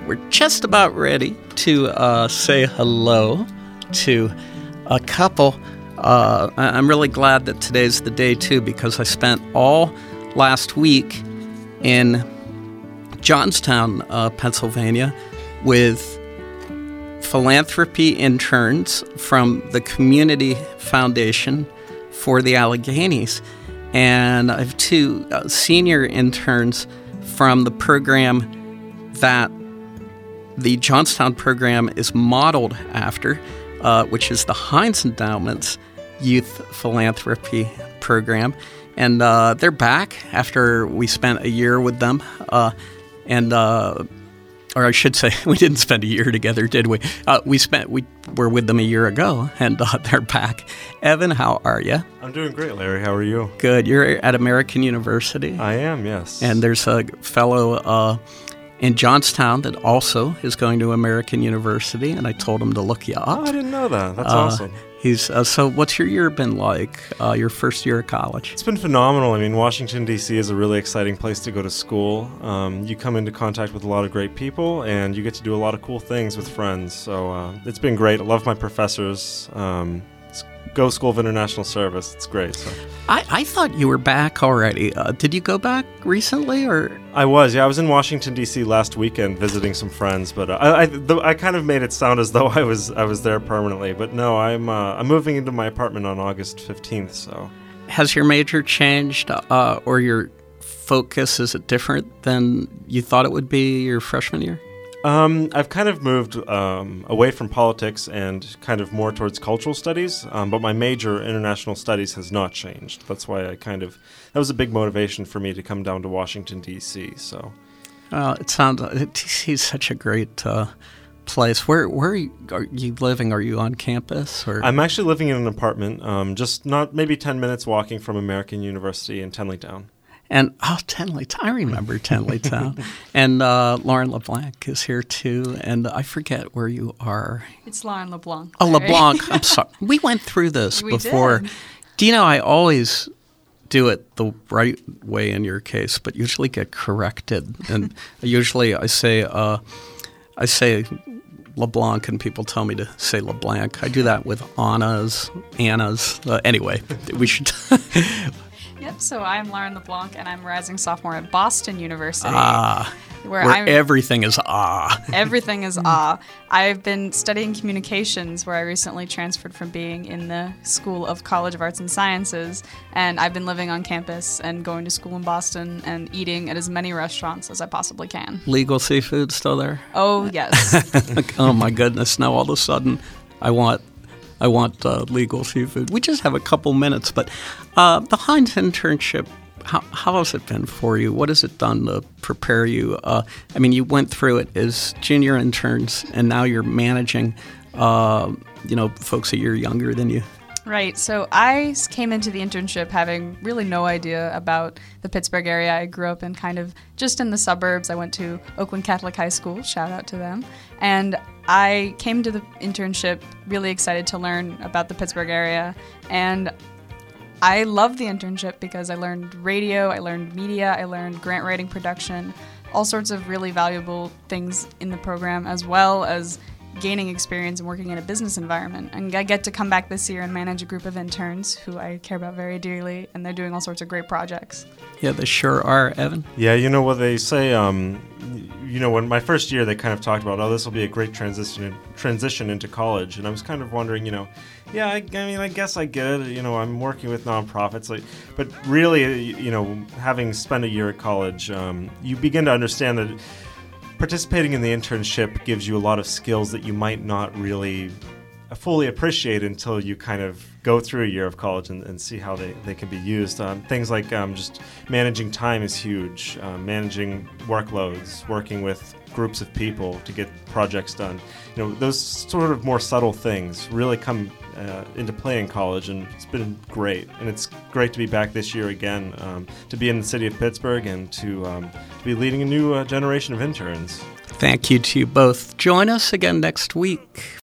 we're just about ready to say hello to a couple. I'm really glad that today's the day, too, because I spent all last week in Johnstown, Pennsylvania, with philanthropy interns from the Community Foundation for the Alleghenies. And I have two senior interns from the program that the Johnstown program is modeled after, which is the Heinz Endowment's Youth Philanthropy Program. And they're back after we spent a year with them. Or I should say, we didn't spend a year together, did we? We were with them a year ago, and they're back. Evan, how are you? I'm doing great, Larry. How are you? Good. You're at American University. I am, yes. And there's a fellow in Johnstown that also is going to American University, and I told him to look you up. Oh, I didn't know that. That's awesome. So what's your year been like, your first year of college? It's been phenomenal. I mean, Washington, D.C. is a really exciting place to go to school. You come into contact with a lot of great people, and you get to do a lot of cool things with friends. So it's been great. I love my professors. Go School of International Service. It's great. So. I thought you were back already. Did you go back recently, or? I was. Yeah, I was in Washington D.C. last weekend visiting some friends, but I kind of made it sound as though I was there permanently. But no, I'm moving into my apartment on August 15th. So. Has your major changed, or your focus, is it different than you thought it would be your freshman year? I've kind of moved away from politics and kind of more towards cultural studies, but my major, international studies, has not changed. That's why that was a big motivation for me to come down to Washington, D.C., so. It sounds, D.C. is such a great place. Where are you living? Are you on campus? Or? I'm actually living in an apartment, just not maybe 10 minutes walking from American University in Tenleytown. And, Tenleytown, I remember Tenleytown. And Lauren LeBlanc is here, too. And I forget where you are. It's Lauren LeBlanc. Oh, LeBlanc. I'm sorry. We went through this before. Did. Do you know, I always do it the right way in your case, but usually get corrected. And usually I say LeBlanc, and people tell me to say LeBlanc. I do that with Anna's. Anyway, we should... Yep, so I'm Lauren LeBlanc, and I'm a rising sophomore at Boston University. Where everything is Everything is I've been studying communications, where I recently transferred from being in the School of College of Arts and Sciences, and I've been living on campus and going to school in Boston and eating at as many restaurants as I possibly can. Legal seafood still there? Oh, yes. Oh, my goodness. Now all of a sudden I want legal seafood. We just have a couple minutes, but the Heinz internship, how has it been for you? What has it done to prepare you? You went through it as junior interns, and now you're managing, folks a year younger than you. Right. So I came into the internship having really no idea about the Pittsburgh area. I grew up in kind of just in the suburbs. I went to Oakland Catholic High School, shout out to them. And I came to the internship really excited to learn about the Pittsburgh area. And I loved the internship because I learned radio, I learned media, I learned grant writing production, all sorts of really valuable things in the program, as well as gaining experience and working in a business environment. And I get to come back this year and manage a group of interns who I care about very dearly, and they're doing all sorts of great projects. Yeah, they sure are, Evan. Yeah, you know what they say, when my first year they kind of talked about, this will be a great transition into college. And I was kind of wondering, I guess I get it. I'm working with nonprofits, but really, having spent a year at college, you begin to understand that participating in the internship gives you a lot of skills that you might not really fully appreciate until you kind of go through a year of college and see how they can be used. Things like just managing time is huge, managing workloads, working with groups of people to get projects done. Those sort of more subtle things really come into play in college, and it's been great. And it's great to be back this year again, to be in the city of Pittsburgh and to be leading a new generation of interns. Thank you to you both. Join us again next week.